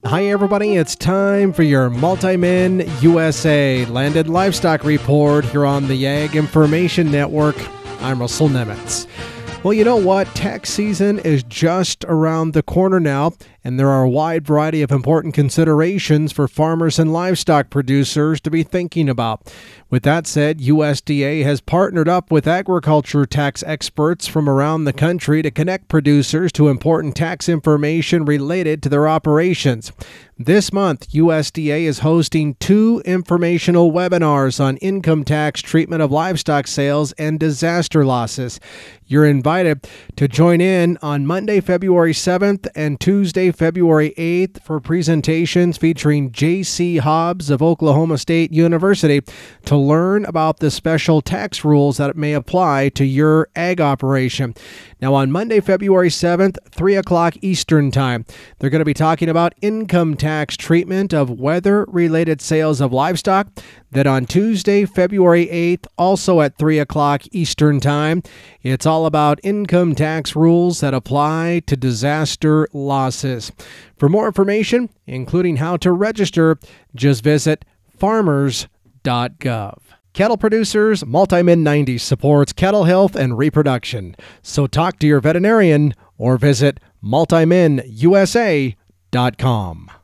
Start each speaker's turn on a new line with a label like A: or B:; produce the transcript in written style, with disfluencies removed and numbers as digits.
A: Hi everybody, it's time for your Multi-Min USA Landed Livestock Report here on the Ag Information Network. I'm Russell Nemitz. Well, you know what? Tax season is just around the corner now, and there are a wide variety of important considerations for farmers and livestock producers to be thinking about. With that said, USDA has partnered up with agriculture tax experts from around the country to connect producers to important tax information related to their operations. This month, USDA is hosting 2 informational webinars on income tax treatment of livestock sales and disaster losses. You're invited to join in on Monday, February 7th and Tuesday, February 8th for presentations featuring J.C. Hobbs of Oklahoma State University to learn about the special tax rules that may apply to your ag operation. Now, on Monday, February 7th, 3 o'clock Eastern Time, they're going to be talking about income tax treatment of weather-related sales of livestock. Then on Tuesday, February 8th, also at 3 o'clock Eastern Time, it's all about income tax rules that apply to disaster losses. For more information, including how to register, just visit farmers.gov. Cattle Producers Multi-Min 90 supports cattle health and reproduction. So talk to your veterinarian or visit multiminusa.com.